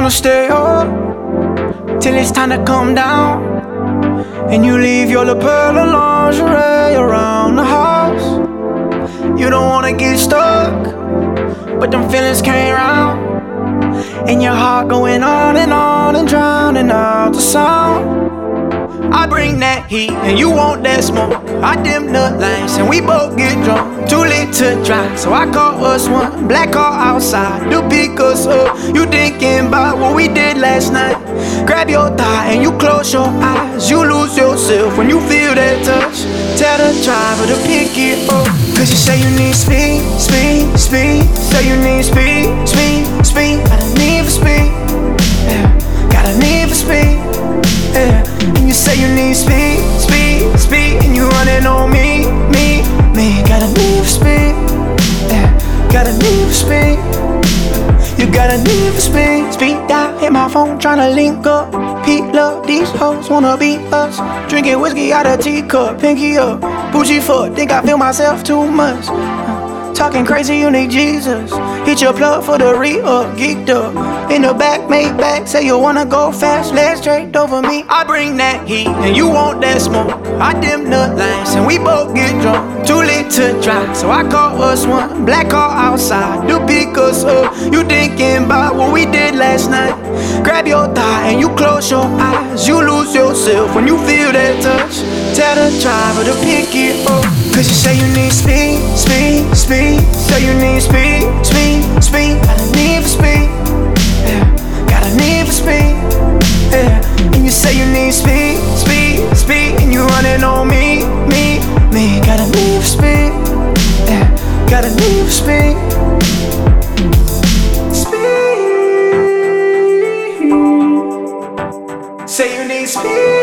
wanna stay up till it's time to come down, and you leave your little pearl of lingerie around the house. You don't wanna get stuck, but them feelings came round, and your heart going on and drowning out the sound. I bring that heat and you want that smoke. I dim the lights and we both get drunk. Too late to drive, so I call us one. Black car outside to pick us up. You thinking about what we did last night. Grab your thigh and you close your eyes. You lose yourself when you feel that touch. Tell the driver to pick it up, cause you say you need speed, speed, speed. Say you need speed, speed, speed. Got a need for speed, yeah. Got a need for speed, yeah. And you say you need speed, speed, speed. And you running on me, me, me. Got a need for speed, yeah. Got a need for speed. You got a need for speed. Speed dial, hit my phone tryna link up. Pete love, these hoes wanna be us. Drinking whiskey out of teacup, pinky up. Bougie foot, think I feel myself too much. Talking crazy, you need Jesus. Hit your plug for the re-up, geeked up. In the back, make back, say you wanna go fast. Let's straight over me. I bring that heat and you want that smoke. I dim the lights and we both get drunk. Too late to drive, so I call us one. Black car outside to pick us up. You thinking about what we did last night. Grab your thigh and you close your eyes. You lose yourself when you feel that touch. Tell the driver to pick it up, cause you say you need speed, speed, speed. Say you need speed, speed, speed. Got a need for speed, yeah. Got a need for speed, yeah. And you say you need speed, speed, speed. And you running on me, me, me. Got a need for speed, yeah. Got a need for speed. Speed. Say you need speed.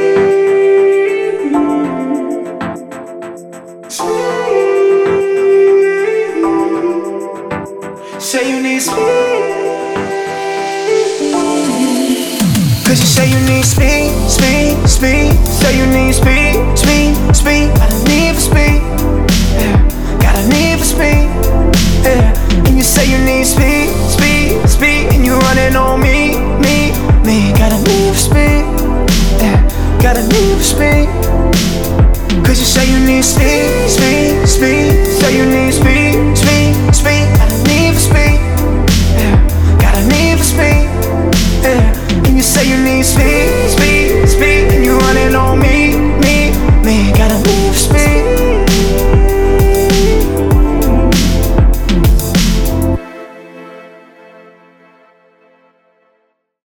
Say you need speed, cause you say you need speed, speed, speed. Say you need speed, speed, speed. Got a need for speed, yeah. Got a need for speed, yeah. And you say you need speed, speed, speed. And you running on me, me, me. Got a need for speed, yeah. Got a need for speed, cause you say you need speed, speed, speed. Say you need speed, speed, speed. Got a need for speed, yeah. Got a need for speed, yeah. And you say you need speed.